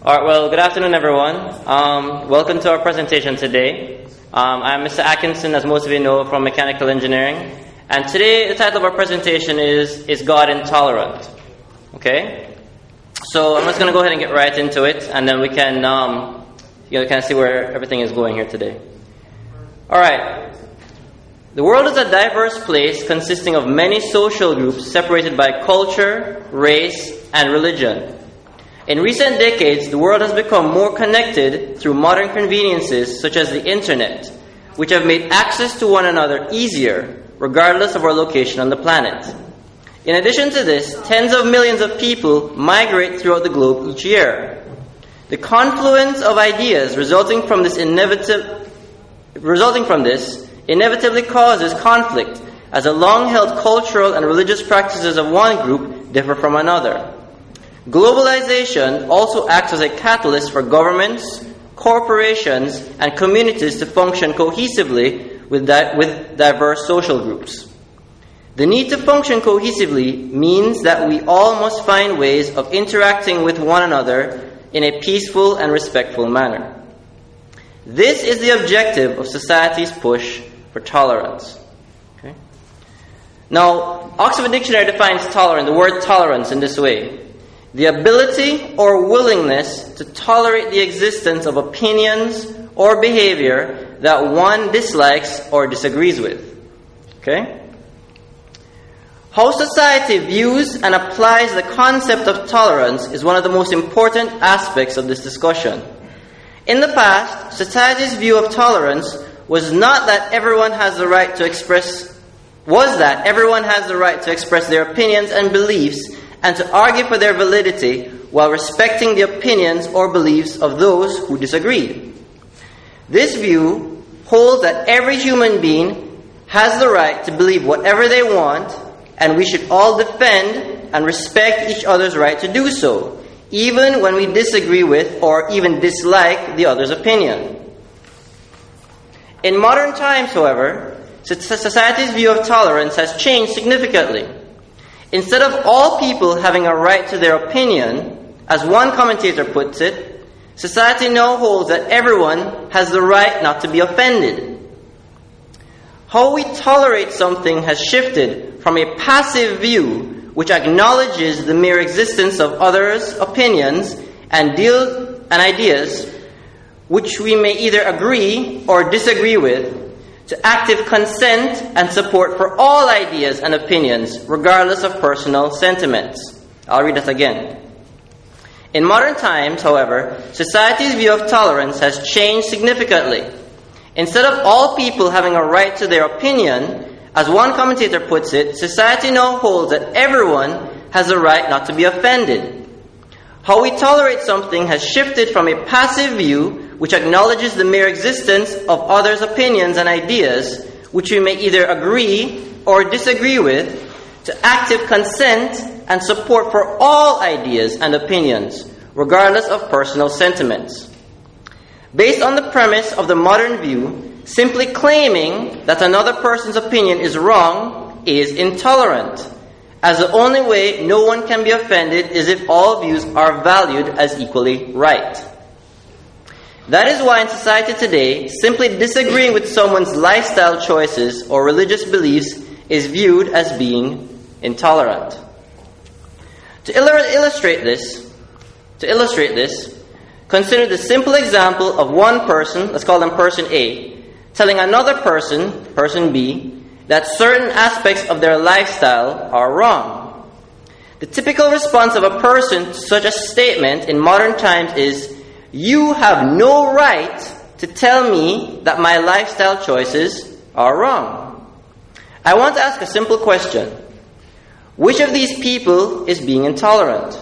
All right, well, good afternoon, everyone. Welcome to our presentation today. I'm Mr. Atkinson, as most of you know, from Mechanical Engineering. And today, the title of our presentation is God Intolerant? Okay? So I'm just going to go ahead and get right into it, and then we can kind of see where everything is going here today. All right. The world is a diverse place consisting of many social groups separated by culture, race, and religion. In recent decades, the world has become more connected through modern conveniences such as the internet, which have made access to one another easier, regardless of our location on the planet. In addition to this, tens of millions of people migrate throughout the globe each year. The confluence of ideas resulting from this inevitably causes conflict, as the long-held cultural and religious practices of one group differ from another. Globalization also acts as a catalyst for governments, corporations, and communities to function cohesively with diverse social groups. The need to function cohesively means that we all must find ways of interacting with one another in a peaceful and respectful manner. This is the objective of society's push for tolerance. Okay? Now, Oxford Dictionary defines the word tolerance in this way: the ability or willingness to tolerate the existence of opinions or behavior that one dislikes or disagrees with. Okay? How society views and applies the concept of tolerance is one of the most important aspects of this discussion. In the past, society's view of tolerance was that everyone has the right to express their opinions and beliefs and to argue for their validity while respecting the opinions or beliefs of those who disagreed. This view holds that every human being has the right to believe whatever they want, and we should all defend and respect each other's right to do so, even when we disagree with or even dislike the other's opinion. In modern times, however, society's view of tolerance has changed significantly. Instead of all people having a right to their opinion, as one commentator puts it, society now holds that everyone has the right not to be offended. How we tolerate something has shifted from a passive view, which acknowledges the mere existence of others' opinions and ideas, which we may either agree or disagree with, to active consent and support for all ideas and opinions, regardless of personal sentiments. I'll read that again. In modern times, however, society's view of tolerance has changed significantly. Instead of all people having a right to their opinion, as one commentator puts it, society now holds that everyone has a right not to be offended. How we tolerate something has shifted from a passive view, which acknowledges the mere existence of others' opinions and ideas, which we may either agree or disagree with, to active consent and support for all ideas and opinions, regardless of personal sentiments. Based on the premise of the modern view, simply claiming that another person's opinion is wrong is intolerant, as the only way no one can be offended is if all views are valued as equally right. That is why in society today, simply disagreeing with someone's lifestyle choices or religious beliefs is viewed as being intolerant. To illustrate this, consider the simple example of one person, let's call them person A, telling another person, person B, that certain aspects of their lifestyle are wrong. The typical response of a person to such a statement in modern times is, "You have no right to tell me that my lifestyle choices are wrong." I want to ask a simple question. Which of these people is being intolerant?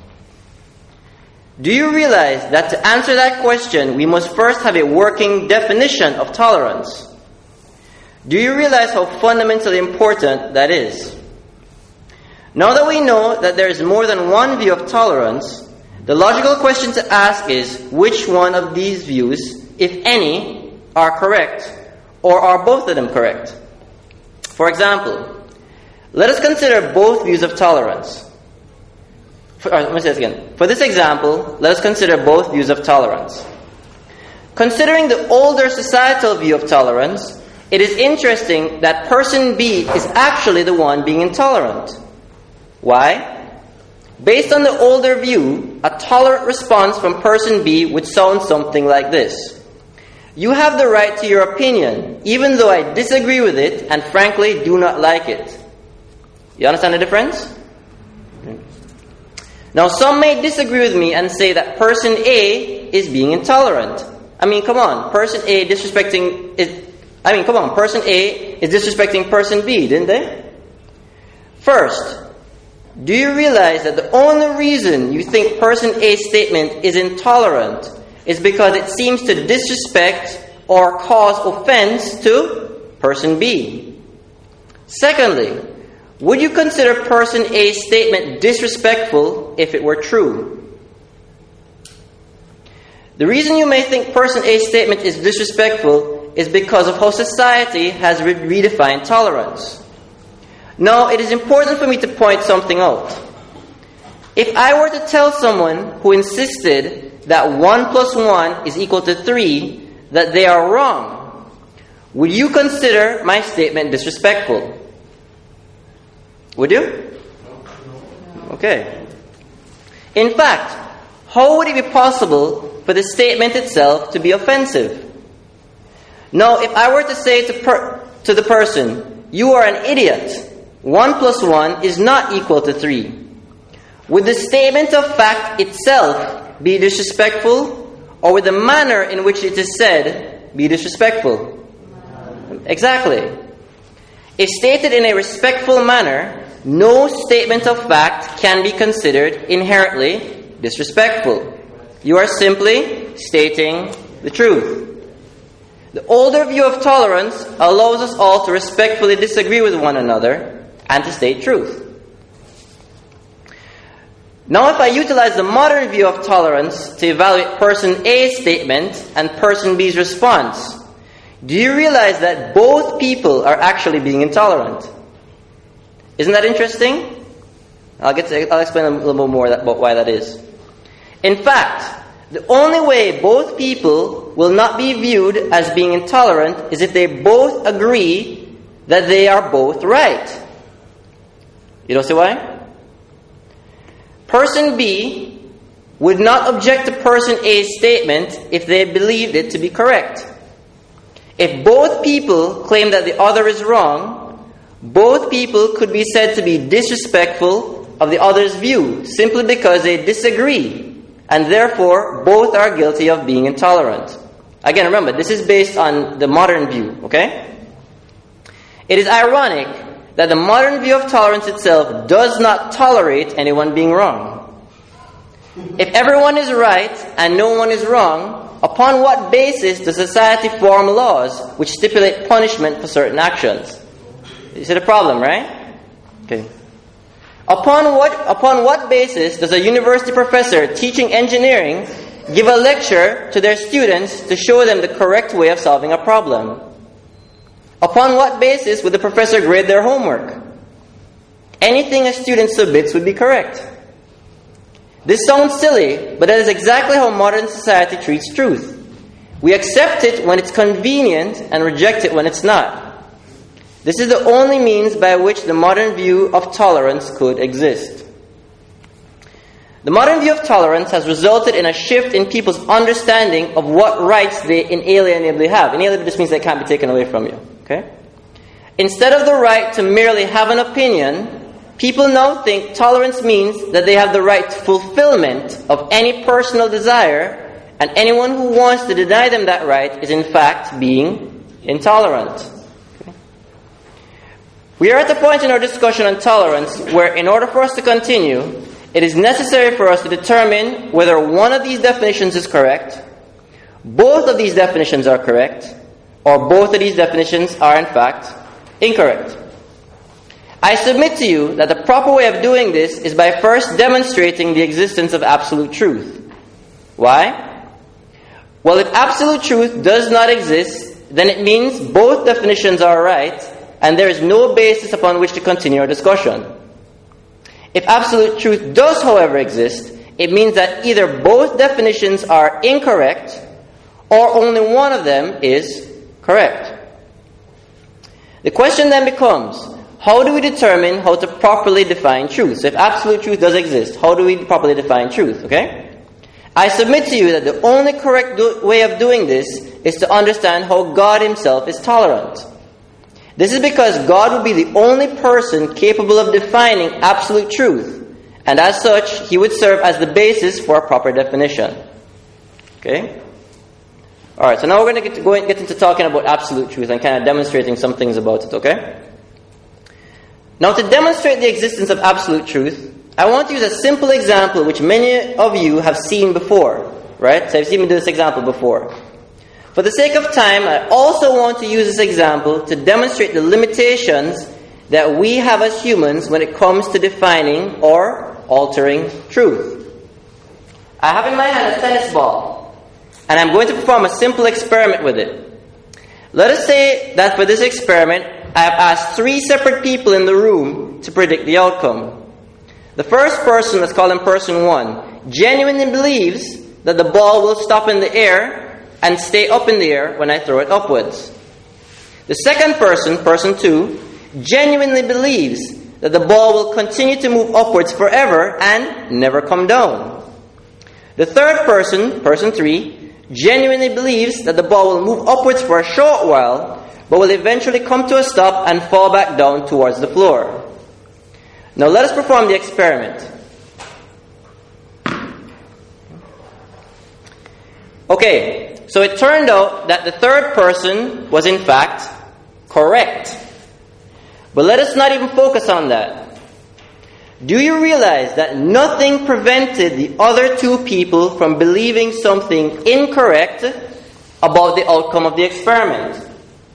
Do you realize that to answer that question, we must first have a working definition of tolerance? Do you realize how fundamentally important that is? Now that we know that there is more than one view of tolerance, the logical question to ask is, which one of these views, if any, are correct, or are both of them correct? For example, let us consider both views of tolerance. Let me say this again. For this example, let us consider both views of tolerance. Considering the older societal view of tolerance, it is interesting that person B is actually the one being intolerant. Why? Based on the older view, a tolerant response from person B would sound something like this. You have the right to your opinion, even though I disagree with it and frankly do not like it. You understand the difference? Now, some may disagree with me and say that person A is being intolerant. I mean, come on, person A is disrespecting person B, didn't they? First, do you realize that the only reason you think person A's statement is intolerant is because it seems to disrespect or cause offense to person B? Secondly, would you consider person A's statement disrespectful if it were true? The reason you may think person A's statement is disrespectful is because of how society has redefined tolerance. Now, it is important for me to point something out. If I were to tell someone who insisted that 1 + 1 is equal to 3, that they are wrong, would you consider my statement disrespectful? Would you? Okay. In fact, how would it be possible for the statement itself to be offensive? Now, if I were to say to the person, you are an idiot, 1 + 1 is not equal to 3, would the statement of fact itself be disrespectful, or would the manner in which it is said be disrespectful? Exactly. If stated in a respectful manner, no statement of fact can be considered inherently disrespectful. You are simply stating the truth. The older view of tolerance allows us all to respectfully disagree with one another and to state truth. Now, if I utilize the modern view of tolerance to evaluate person A's statement and person B's response, do you realize that both people are actually being intolerant? Isn't that interesting? I'll explain a little bit more about why that is. In fact, the only way both people will not be viewed as being intolerant is if they both agree that they are both right. You don't see why? Person B would not object to person A's statement if they believed it to be correct. If both people claim that the other is wrong, both people could be said to be disrespectful of the other's view simply because they disagree, and therefore both are guilty of being intolerant. Again, remember, this is based on the modern view, okay? It is ironic that the modern view of tolerance itself does not tolerate anyone being wrong. If everyone is right and no one is wrong, upon what basis does society form laws which stipulate punishment for certain actions? You see the problem, right? Okay. Upon what basis does a university professor teaching engineering give a lecture to their students to show them the correct way of solving a problem? Upon what basis would the professor grade their homework? Anything a student submits would be correct. This sounds silly, but that is exactly how modern society treats truth. We accept it when it's convenient and reject it when it's not. This is the only means by which the modern view of tolerance could exist. The modern view of tolerance has resulted in a shift in people's understanding of what rights they inalienably have. Inalienable just means they can't be taken away from you. Okay? Instead of the right to merely have an opinion, people now think tolerance means that they have the right to fulfillment of any personal desire, and anyone who wants to deny them that right is in fact being intolerant. We are at the point in our discussion on tolerance where, in order for us to continue, it is necessary for us to determine whether one of these definitions is correct, both of these definitions are correct, or both of these definitions are in fact incorrect. I submit to you that the proper way of doing this is by first demonstrating the existence of absolute truth. Why? Well, if absolute truth does not exist, then it means both definitions are right, and there is no basis upon which to continue our discussion. If absolute truth does, however, exist, it means that either both definitions are incorrect or only one of them is correct. The question then becomes, how do we determine how to properly define truth? So if absolute truth does exist, how do we properly define truth? Okay? I submit to you that the only correct way of doing this is to understand how God himself is tolerant. This is because God would be the only person capable of defining absolute truth, and as such, he would serve as the basis for a proper definition. Okay? Alright, so now we're going to get into talking about absolute truth and kind of demonstrating some things about it, okay? Now, to demonstrate the existence of absolute truth, I want to use a simple example which many of you have seen before, right? So you've seen me do this example before. For the sake of time, I also want to use this example to demonstrate the limitations that we have as humans when it comes to defining or altering truth. I have in my hand a tennis ball, and I'm going to perform a simple experiment with it. Let us say that for this experiment, I have asked 3 separate people in the room to predict the outcome. The first person, let's call him person 1, genuinely believes that the ball will stop in the air and stay up in the air when I throw it upwards. The second person, person 2, genuinely believes that the ball will continue to move upwards forever and never come down. The third person, person 3, genuinely believes that the ball will move upwards for a short while, but will eventually come to a stop and fall back down towards the floor. Now let us perform the experiment. Okay, so it turned out that the third person was in fact correct. But let us not even focus on that. Do you realize that nothing prevented the other 2 people from believing something incorrect about the outcome of the experiment?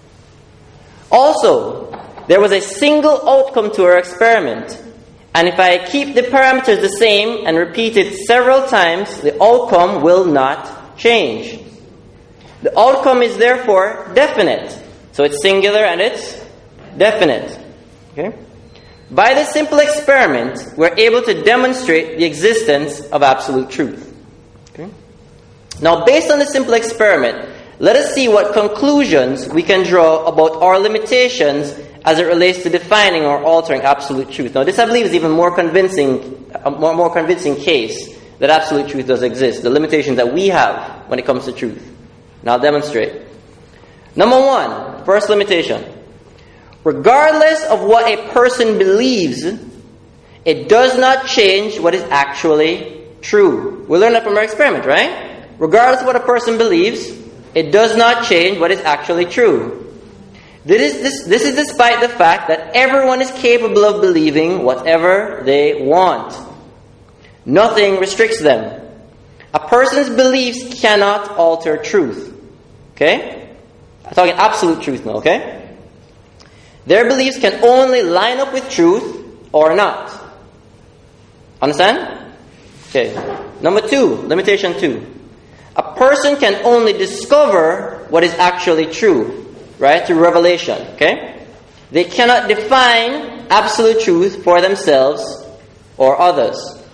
Also, there was a single outcome to our experiment, and if I keep the parameters the same and repeat it several times, the outcome will not change. The outcome is therefore definite. So it's singular and it's definite. Okay? By this simple experiment, we're able to demonstrate the existence of absolute truth. Okay? Now, based on this simple experiment, let us see what conclusions we can draw about our limitations as it relates to defining or altering absolute truth. Now, this, I believe, is even more convincing, a more convincing case that absolute truth does exist, the limitations that we have when it comes to truth. Now, I'll demonstrate. Number 1, first limitation. Regardless of what a person believes, it does not change what is actually true. We learned that from our experiment, right? Regardless of what a person believes, it does not change what is actually true. This is despite the fact that everyone is capable of believing whatever they want. Nothing restricts them. A person's beliefs cannot alter truth. Okay? I'm talking absolute truth now, okay? Their beliefs can only line up with truth or not. Understand? Okay. Number 2, limitation 2. A person can only discover what is actually true, right? Through revelation, okay? They cannot define absolute truth for themselves or others.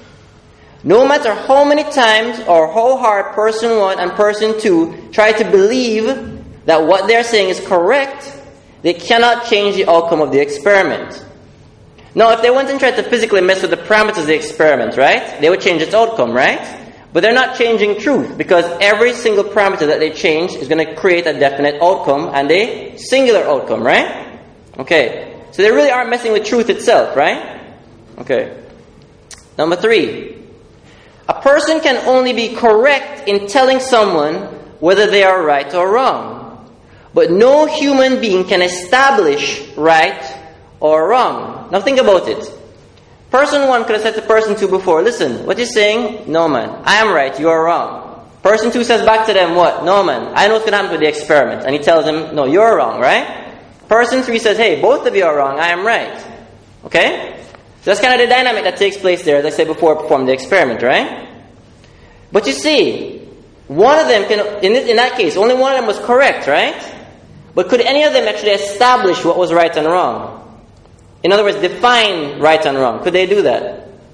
No matter how many times or how hard person 1 and person 2 try to believe that what they're saying is correct, they cannot change the outcome of the experiment. Now, if they went and tried to physically mess with the parameters of the experiment, right? They would change its outcome, right? But they're not changing truth, because every single parameter that they change is going to create a definite outcome and a singular outcome, right? Okay. So they really aren't messing with truth itself, right? Okay. Number 3. A person can only be correct in telling someone whether they are right or wrong. But no human being can establish right or wrong. Now think about it. Person 1 could have said to person 2 before, listen, what you're saying? No, man. I am right. You are wrong. Person 2 says back to them, what? No, man. I know what's going to happen with the experiment. And he tells them, no, you're wrong, right? Person 3 says, hey, both of you are wrong. I am right. Okay? So that's kind of the dynamic that takes place there, as I said before, perform the experiment, right? But you see, one of them can, in that case, only one of them was correct, right? But could any of them actually establish what was right and wrong? In other words, define right and wrong. Could they do that?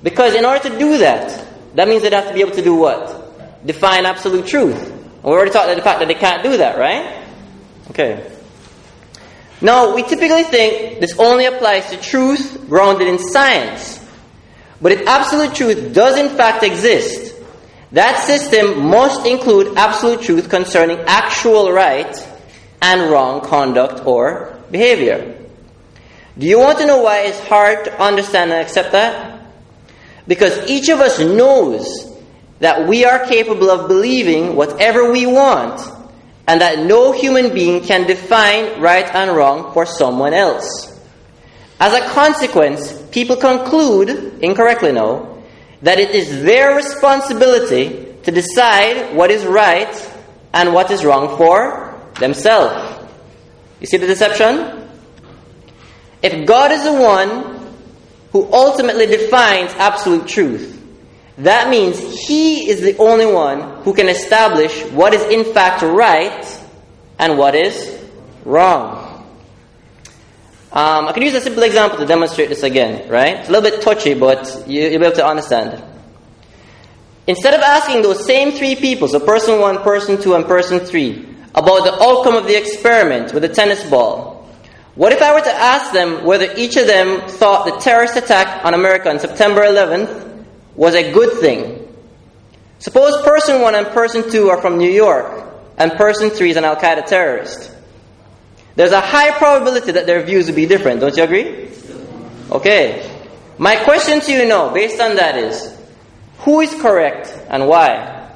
Because in order to do that, that means they'd have to be able to do what? Define absolute truth. And we already talked about the fact that they can't do that, right? Okay. Now, we typically think this only applies to truth grounded in science. But if absolute truth does in fact exist, that system must include absolute truth concerning actual right and wrong conduct or behavior. Do you want to know why it's hard to understand and accept that? Because each of us knows that we are capable of believing whatever we want, and that no human being can define right and wrong for someone else. As a consequence, people conclude, incorrectly now, that it is their responsibility to decide what is right and what is wrong for themselves. You see the deception? If God is the one who ultimately defines absolute truth, that means He is the only one who can establish what is in fact right and what is wrong. I can use a simple example to demonstrate this again, right? It's a little bit touchy, but you'll be able to understand. Instead of asking those same three people, so person 1, person 2, and person 3, about the outcome of the experiment with the tennis ball, what if I were to ask them whether each of them thought the terrorist attack on America on September 11th was a good thing? Suppose person 1 and person 2 are from New York, and person 3 is an Al-Qaeda terrorist. There's a high probability that their views would be different, don't you agree? Okay. My question to you now, based on that, is, who is correct and why?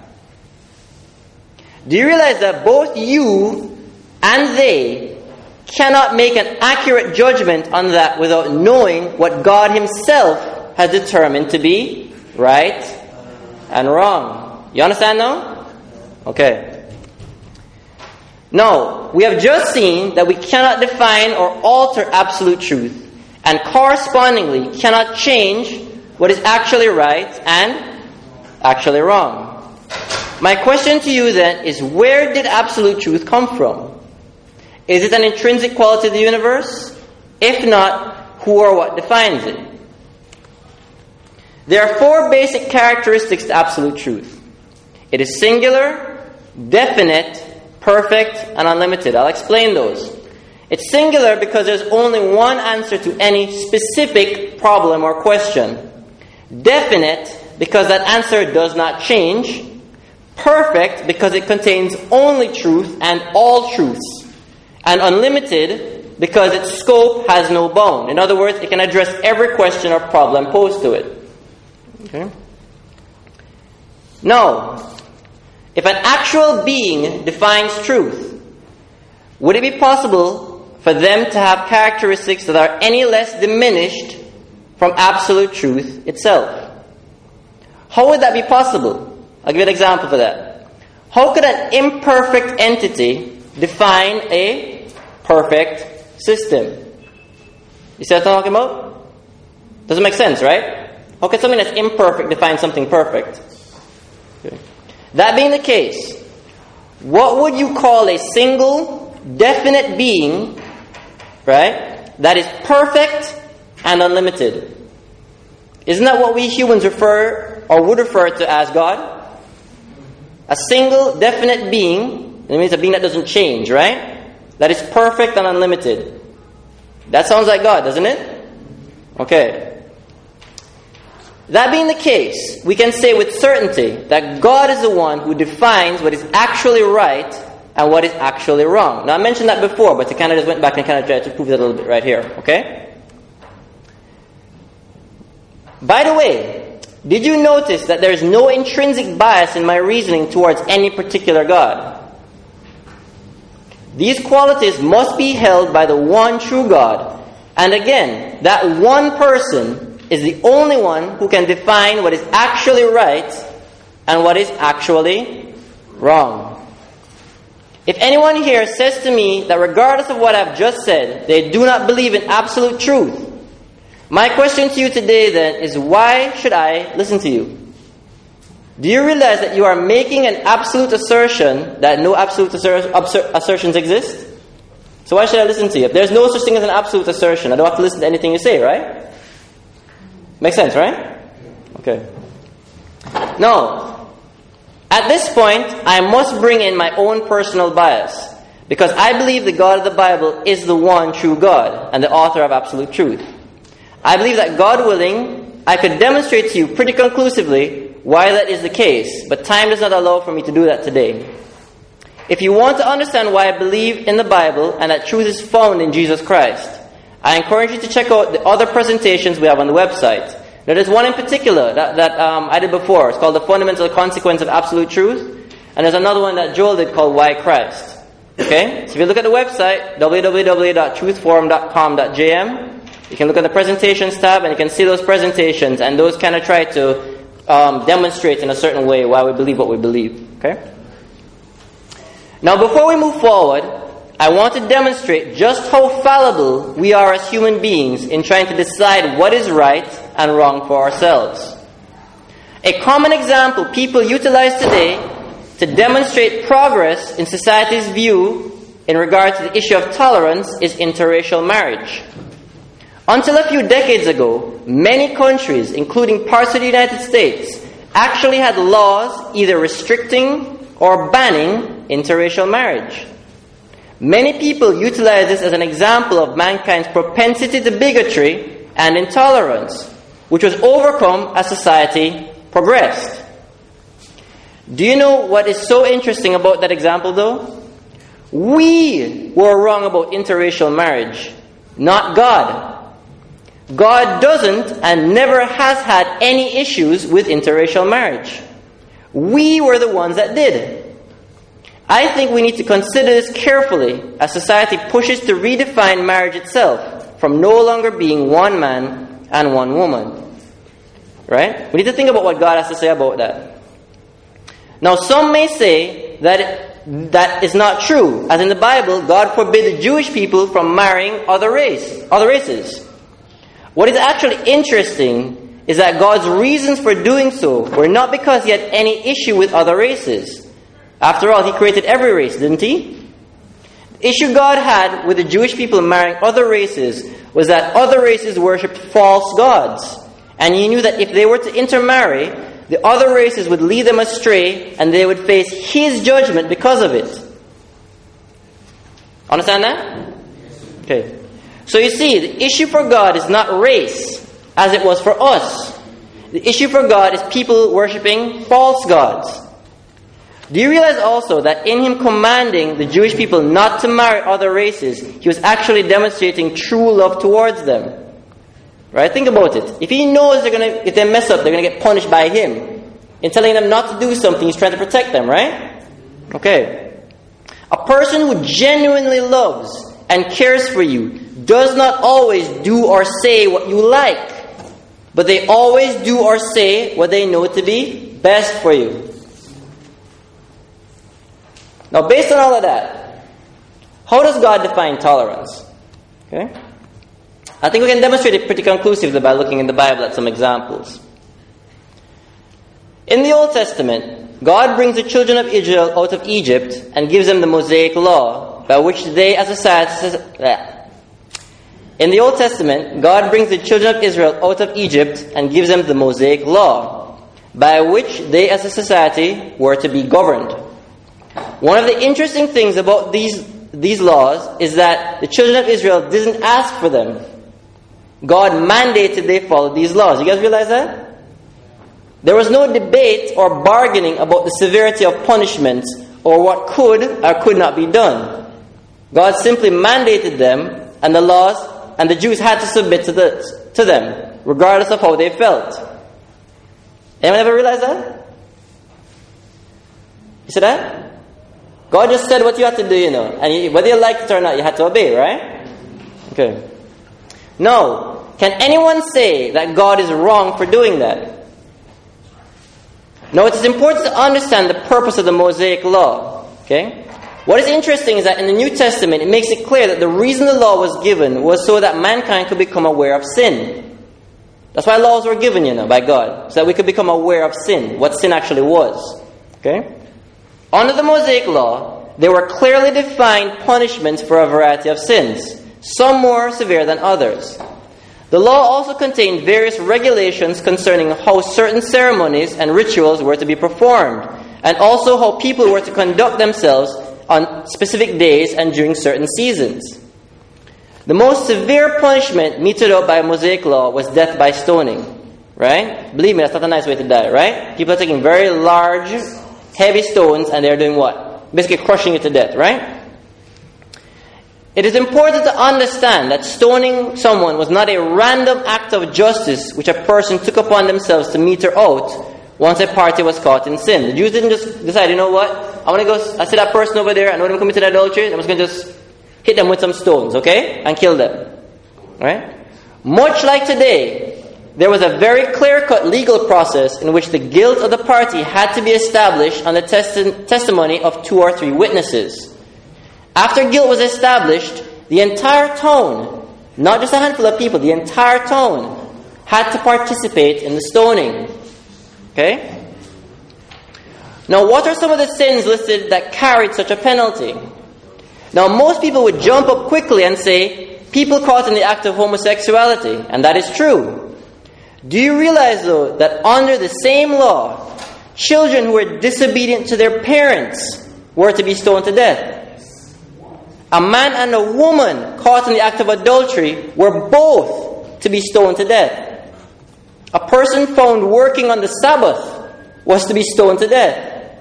Do you realize that both you and they cannot make an accurate judgment on that without knowing what God Himself has determined to be right and wrong? You understand now? Okay. Now, we have just seen that we cannot define or alter absolute truth, and correspondingly cannot change what is actually right and actually wrong. My question to you then is, where did absolute truth come from? Is it an intrinsic quality of the universe? If not, who or what defines it? There are 4 basic characteristics to absolute truth. It is singular, definite, perfect, and unlimited. I'll explain those. It's singular because there's only one answer to any specific problem or question. Definite because that answer does not change. Perfect because it contains only truth and all truths. And unlimited because its scope has no bound. In other words, it can address every question or problem posed to it. Okay? Now, if an actual being defines truth, would it be possible for them to have characteristics that are any less diminished from absolute truth itself? How would that be possible? I'll give you an example for that. How could an imperfect entity define a perfect system? You see what I'm talking about? Doesn't make sense, right? How can something that's imperfect define something perfect? Okay. That being the case, what would you call a single, definite being, right, that is perfect and unlimited? Isn't that what we humans refer or would refer to as God? A single, definite being, it means a being that doesn't change, right? That is perfect and unlimited. That sounds like God, doesn't it? Okay. That being the case, we can say with certainty that God is the one who defines what is actually right and what is actually wrong. Now, I mentioned that before, but I kind of just went back and kind of tried to prove that a little bit right here, okay? By the way, did you notice that there is no intrinsic bias in my reasoning towards any particular God? These qualities must be held by the one true God. And again, that one person is the only one who can define what is actually right and what is actually wrong. If anyone here says to me that regardless of what I've just said, they do not believe in absolute truth, my question to you today then is, why should I listen to you? Do you realize that you are making an absolute assertion that no absolute assertions exist? So why should I listen to you? If there's no such thing as an absolute assertion, I don't have to listen to anything you say, right? Makes sense, right? Okay. Now, at this point, I must bring in my own personal bias, because I believe the God of the Bible is the one true God and the author of absolute truth. I believe that, God willing, I could demonstrate to you pretty conclusively why that is the case, but time does not allow for me to do that today. If you want to understand why I believe in the Bible and that truth is found in Jesus Christ, I encourage you to check out the other presentations we have on the website. Now, there's one in particular that I did before. It's called The Fundamental Consequence of Absolute Truth. And there's another one that Joel did called Why Christ. Okay? So if you look at the website, www.truthforum.com.jm, you can look at the presentations tab and you can see those presentations, and those kind of try to demonstrate in a certain way why we believe what we believe. Okay? Now, before we move forward, I want to demonstrate just how fallible we are as human beings in trying to decide what is right and wrong for ourselves. A common example people utilize today to demonstrate progress in society's view in regard to the issue of tolerance is interracial marriage. Until a few decades ago, many countries, including parts of the United States, actually had laws either restricting or banning interracial marriage. Many people utilize this as an example of mankind's propensity to bigotry and intolerance, which was overcome as society progressed. Do you know what is so interesting about that example, though? We were wrong about interracial marriage, not God. God doesn't and never has had any issues with interracial marriage. We were the ones that did. I think we need to consider this carefully as society pushes to redefine marriage itself from no longer being one man and one woman. Right? We need to think about what God has to say about that. Now, some may say that that is not true. As in the Bible, God forbid the Jewish people from marrying other races. What is actually interesting is that God's reasons for doing so were not because he had any issue with other races. After all, he created every race, didn't he? The issue God had with the Jewish people marrying other races was that other races worshipped false gods. And he knew that if they were to intermarry, the other races would lead them astray and they would face his judgment because of it. Understand that? Okay. So you see, the issue for God is not race, as it was for us. The issue for God is people worshipping false gods. Do you realize also that in him commanding the Jewish people not to marry other races, he was actually demonstrating true love towards them? Right? Think about it. If he knows if they mess up, they're going to get punished by him. In telling them not to do something, he's trying to protect them, right? Okay. A person who genuinely loves and cares for you does not always do or say what you like, but they always do or say what they know to be best for you. Now, based on all of that, how does God define tolerance? Okay? I think we can demonstrate it pretty conclusively by looking in the Bible at some examples. In the Old Testament, God brings the children of Israel out of Egypt and gives them the Mosaic Law, by which they as a society... In the Old Testament, God brings the children of Israel out of Egypt and gives them the Mosaic Law, by which they as a society were to be governed. One of the interesting things about these laws is that the children of Israel didn't ask for them. God mandated they follow these laws. You guys realize that? There was no debate or bargaining about the severity of punishments or what could or could not be done. God simply mandated them, and the laws, and the Jews had to submit to them, regardless of how they felt. Anyone ever realize that? You see that? God just said what you had to do, and whether you liked it or not, you had to obey, right? Okay. Now, can anyone say that God is wrong for doing that? Now, it is important to understand the purpose of the Mosaic Law. Okay? What is interesting is that in the New Testament, it makes it clear that the reason the law was given was so that mankind could become aware of sin. That's why laws were given, by God, so that we could become aware of sin, what sin actually was. Okay? Under the Mosaic Law, there were clearly defined punishments for a variety of sins, some more severe than others. The law also contained various regulations concerning how certain ceremonies and rituals were to be performed, and also how people were to conduct themselves on specific days and during certain seasons. The most severe punishment meted out by Mosaic law was death by stoning. Right? Believe me, that's not a nice way to die, right? People are taking very large, heavy stones and they're doing what? Basically crushing you to death, right? It is important to understand that stoning someone was not a random act of justice which a person took upon themselves to meter out once a party was caught in sin. The Jews didn't just decide, you know what? I see that person over there, I know them committed adultery, I'm just going to just hit them with some stones, okay? And kill them. Right? Much like today, there was a very clear-cut legal process in which the guilt of the party had to be established on the testimony of 2 or 3 witnesses. After guilt was established, the entire town, not just a handful of people, the entire town had to participate in the stoning. Okay? Now, what are some of the sins listed that carried such a penalty? Now, most people would jump up quickly and say, people caught in the act of homosexuality, and that is true. Do you realize, though, that under the same law, children who were disobedient to their parents were to be stoned to death? A man and a woman caught in the act of adultery were both to be stoned to death. A person found working on the Sabbath was to be stoned to death.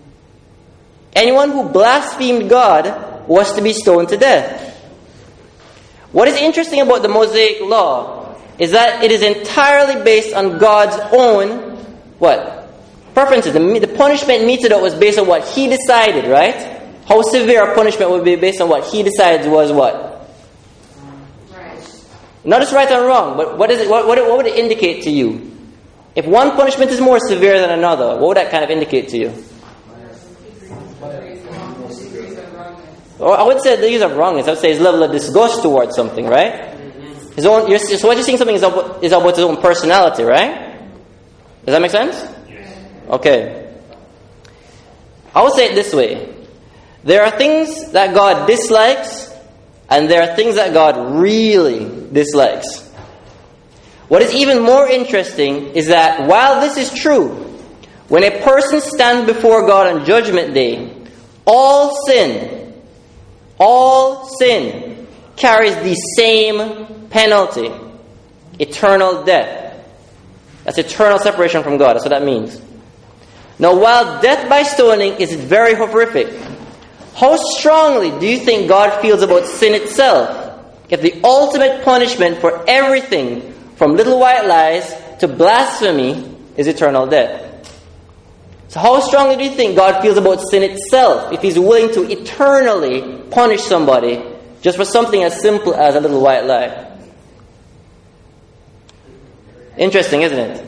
Anyone who blasphemed God was to be stoned to death. What is interesting about the Mosaic law is that it is entirely based on God's own, preferences. The punishment meted out was based on what He decided, right? How severe a punishment would be based on what He decided was what? Right. Not just right and wrong, but what is it? What would it indicate to you? If one punishment is more severe than another, what would that kind of indicate to you? Or I would say the use of wrongness. I would say his level of disgust towards something, right? So what you're seeing something is about his own personality, right? Does that make sense? Yes. Okay. I would say it this way. There are things that God dislikes, and there are things that God really dislikes. What is even more interesting is that while this is true, when a person stands before God on Judgment Day, all sin carries the same penalty: eternal death. That's eternal separation from God. That's what that means. Now, while death by stoning is very horrific, how strongly do you think God feels about sin itself? If the ultimate punishment for everything from little white lies to blasphemy is eternal death. So how strongly do you think God feels about sin itself if He's willing to eternally punish somebody just for something as simple as a little white lie? Interesting, isn't it?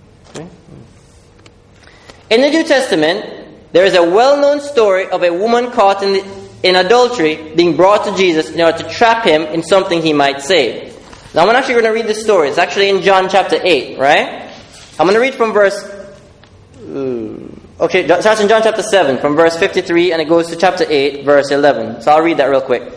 In the New Testament, there is a well-known story of a woman caught in adultery being brought to Jesus in order to trap Him in something He might say. Now, I'm actually going to read this story. It's actually in John chapter 8, right? I'm going to read from verse... it starts in John chapter 7, from verse 53, and it goes to chapter 8, verse 11. So I'll read that real quick.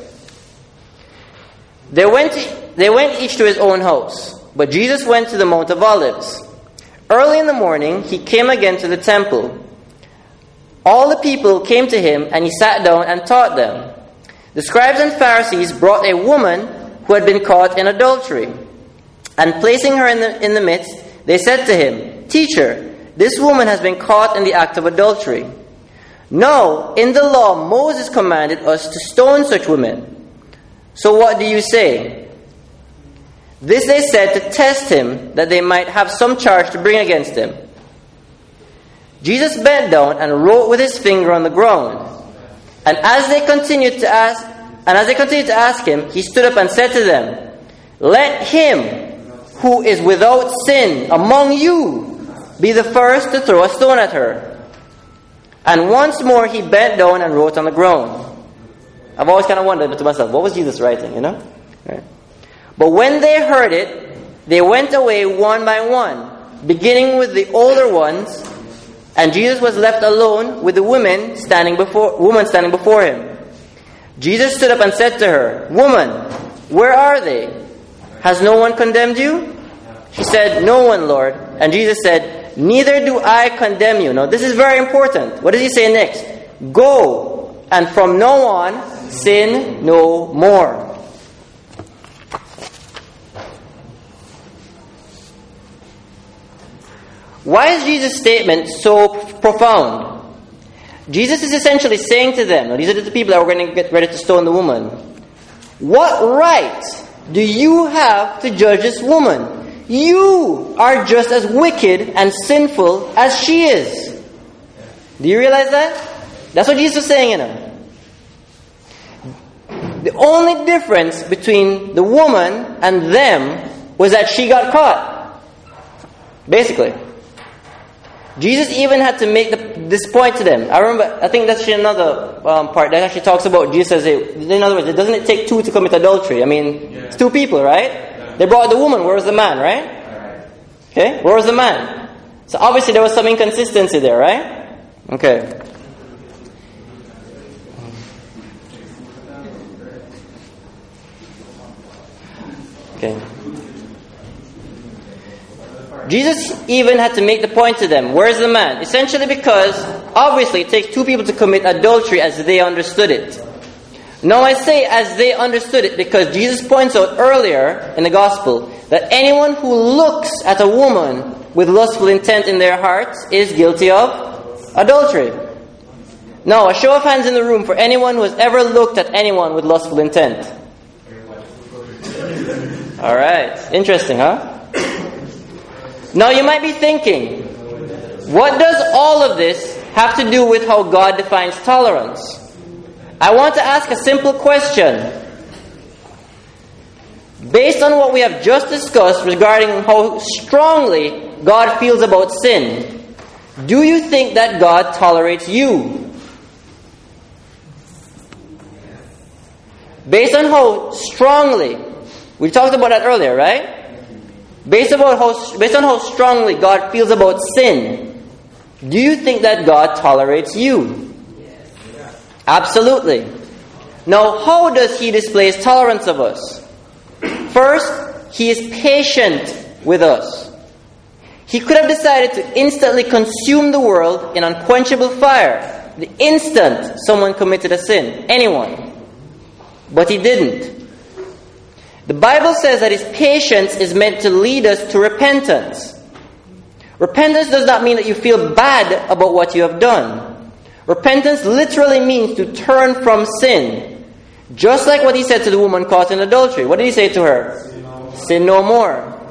They went each to his own house, but Jesus went to the Mount of Olives. Early in the morning, He came again to the temple. All the people came to Him, and He sat down and taught them. The scribes and Pharisees brought a woman who had been caught in adultery. And placing her in the midst, they said to Him, "Teacher, this woman has been caught in the act of adultery. No, in the law Moses commanded us to stone such women. So what do you say?" This they said to test Him, that they might have some charge to bring against Him. Jesus bent down and wrote with His finger on the ground. And as they continued to ask Him, He stood up and said to them, "Let him who is without sin among you be the first to throw a stone at her." And once more He bent down and wrote on the ground. I've always kind of wondered to myself, what was Jesus writing, you know? Right? But when they heard it, they went away one by one, beginning with the older ones, and Jesus was left alone with the woman standing before Him. Jesus stood up and said to her, "Woman, where are they? Has no one condemned you? She said, no one, Lord. And Jesus said, neither do I condemn you. Now, this is very important. What does he say next? Go, and from now on, sin no more. Why is Jesus' statement so profound? Jesus is essentially saying to them, now these are the people that were going to get ready to stone the woman. What right do you have to judge this woman? You are just as wicked and sinful as she is. Do you realize that? That's what Jesus was saying in him. The only difference between the woman and them was that she got caught. Basically. Jesus even had to make this point to them. I think that's actually another part that actually talks about Jesus. In other words, doesn't it take two to commit adultery? I mean, it's two people, right? Yeah. They brought the woman. Where was the man, right? Okay, where was the man? So obviously there was some inconsistency there, right? Okay. Okay. Jesus even had to make the point to them, where's the man? Essentially because, obviously, it takes two people to commit adultery as they understood it. Now I say as they understood it because Jesus points out earlier in the gospel that anyone who looks at a woman with lustful intent in their hearts is guilty of adultery. Now, a show of hands in the room for anyone who has ever looked at anyone with lustful intent. Alright, interesting, huh? Now you might be thinking, what does all of this have to do with how God defines tolerance? I want to ask a simple question. Based on what we have just discussed regarding how strongly God feels about sin, do you think that God tolerates you? Based on how strongly, we talked about that earlier, right? Based on how strongly God feels about sin, do you think that God tolerates you? Absolutely. Now, how does He display His tolerance of us? First, He is patient with us. He could have decided to instantly consume the world in unquenchable fire the instant someone committed a sin. Anyone. But He didn't. The Bible says that His patience is meant to lead us to repentance. Repentance does not mean that you feel bad about what you have done. Repentance literally means to turn from sin. Just like what He said to the woman caught in adultery. What did He say to her? Sin no more.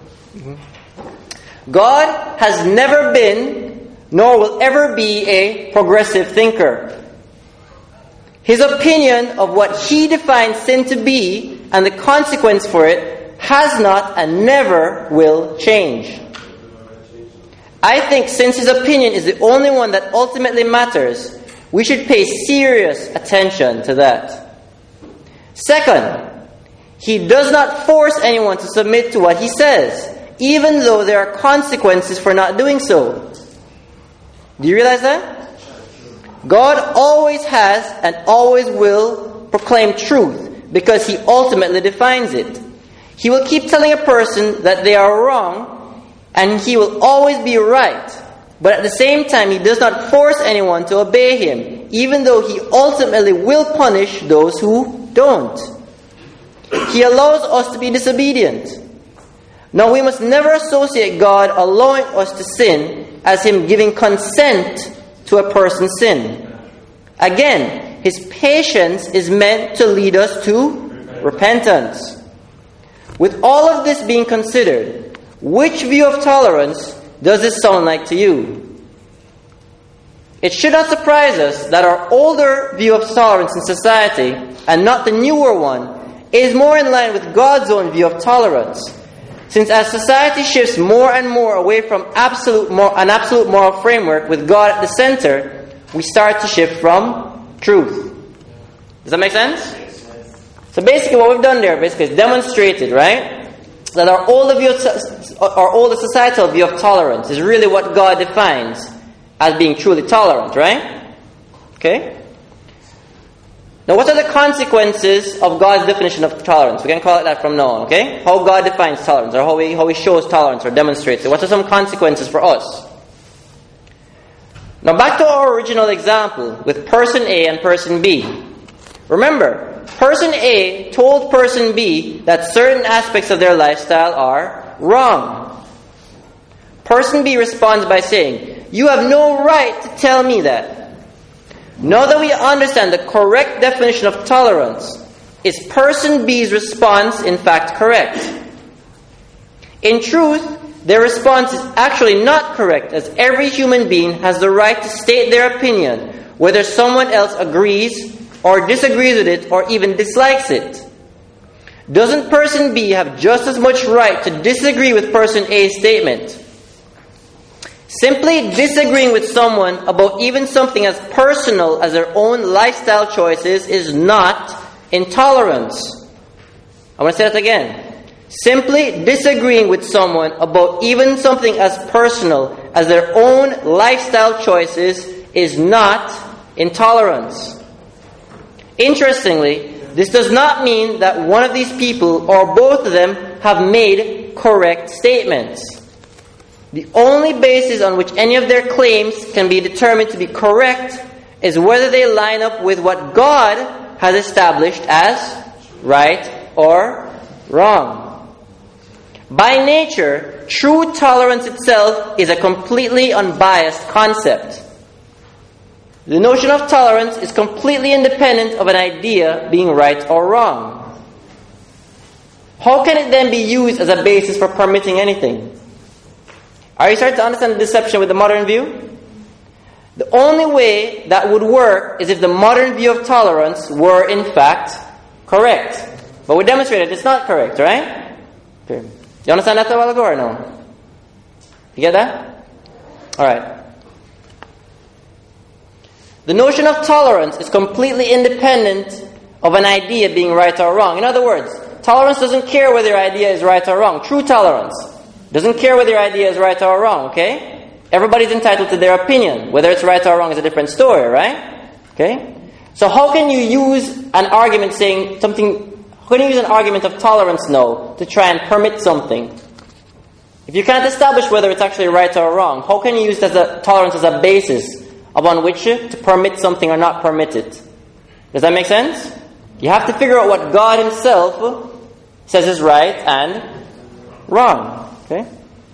God has never been, nor will ever be, a progressive thinker. His opinion of what He defines sin to be and the consequence for it has not and never will change. I think since His opinion is the only one that ultimately matters, we should pay serious attention to that. Second, He does not force anyone to submit to what He says, even though there are consequences for not doing so. Do you realize that? God always has and always will proclaim truth because He ultimately defines it. He will keep telling a person that they are wrong and He will always be right. But at the same time, He does not force anyone to obey Him, even though He ultimately will punish those who don't. He allows us to be disobedient. Now, we must never associate God allowing us to sin as Him giving consent to a person's sin. Again, His patience is meant to lead us to repentance. With all of this being considered, which view of tolerance does this sound like to you? It should not surprise us that our older view of tolerance in society, and not the newer one, is more in line with God's own view of tolerance. Since as society shifts more and more away from an absolute moral framework with God at the center, we start to shift from truth. Does that make sense? So basically what we've done there is demonstrated, right? That our older societal view of tolerance is really what God defines as being truly tolerant, right? Okay? Now, what are the consequences of God's definition of tolerance? We can call it that from now on, okay? How God defines tolerance, or how He shows tolerance or demonstrates it. What are some consequences for us? Now, back to our original example with person A and person B. Remember, person A told person B that certain aspects of their lifestyle are wrong. Person B responds by saying, "You have no right to tell me that." Now that we understand the correct definition of tolerance, is person B's response in fact correct? In truth, their response is actually not correct, as every human being has the right to state their opinion, whether someone else agrees or disagrees with it or even dislikes it. Doesn't person B have just as much right to disagree with person A's statement? Simply disagreeing with someone about even something as personal as their own lifestyle choices is not intolerance. I want to say that again. Simply disagreeing with someone about even something as personal as their own lifestyle choices is not intolerance. Interestingly, this does not mean that one of these people or both of them have made correct statements. The only basis on which any of their claims can be determined to be correct is whether they line up with what God has established as right or wrong. By nature, true tolerance itself is a completely unbiased concept. The notion of tolerance is completely independent of an idea being right or wrong. How can it then be used as a basis for permitting anything? Are you starting to understand the deception with the modern view? The only way that would work is if the modern view of tolerance were in fact correct. But we demonstrated it's not correct, right? Okay. You understand that a while ago or no? You get that? Alright. The notion of tolerance is completely independent of an idea being right or wrong. In other words, tolerance doesn't care whether your idea is right or wrong. True tolerance doesn't care whether your idea is right or wrong, okay? Everybody's entitled to their opinion. Whether it's right or wrong is a different story, right? Okay? So how can you use an argument saying something, how can you use an argument of tolerance now to try and permit something? If you can't establish whether it's actually right or wrong, how can you use tolerance as a basis upon which to permit something or not permit it? Does that make sense? You have to figure out what God Himself says is right and wrong. Okay?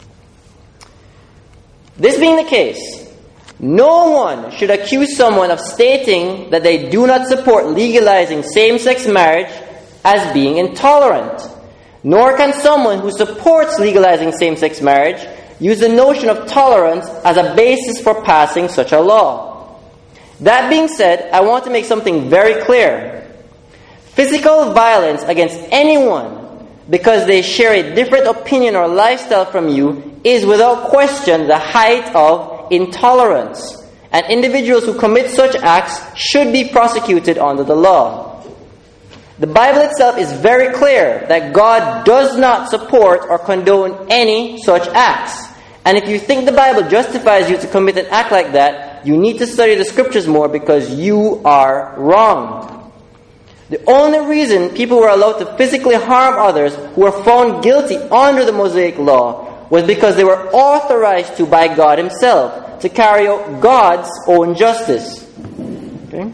This being the case, no one should accuse someone of stating that they do not support legalizing same-sex marriage as being intolerant. Nor can someone who supports legalizing same-sex marriage use the notion of tolerance as a basis for passing such a law. That being said, I want to make something very clear. Physical violence against anyone because they share a different opinion or lifestyle from you is without question the height of intolerance. And individuals who commit such acts should be prosecuted under the law. The Bible itself is very clear that God does not support or condone any such acts. And if you think the Bible justifies you to commit an act like that, you need to study the scriptures more because you are wrong. The only reason people were allowed to physically harm others who were found guilty under the Mosaic law was because they were authorized to by God Himself to carry out God's own justice. Okay?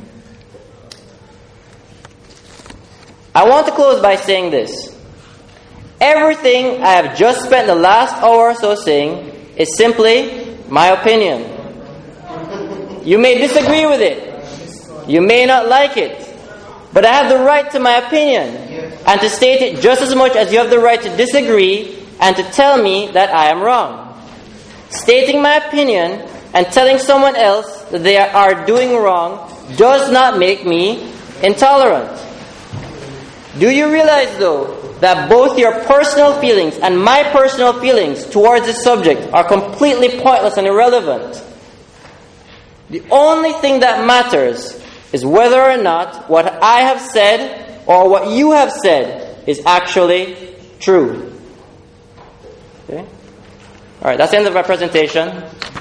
I want to close by saying this. Everything I have just spent the last hour or so saying is simply my opinion. You may disagree with it. You may not like it. But I have the right to my opinion and to state it just as much as you have the right to disagree and to tell me that I am wrong. Stating my opinion and telling someone else that they are doing wrong does not make me intolerant. Do you realize, though, that both your personal feelings and my personal feelings towards this subject are completely pointless and irrelevant? The only thing that matters is whether or not what I have said or what you have said is actually true. Okay? Alright, that's the end of my presentation.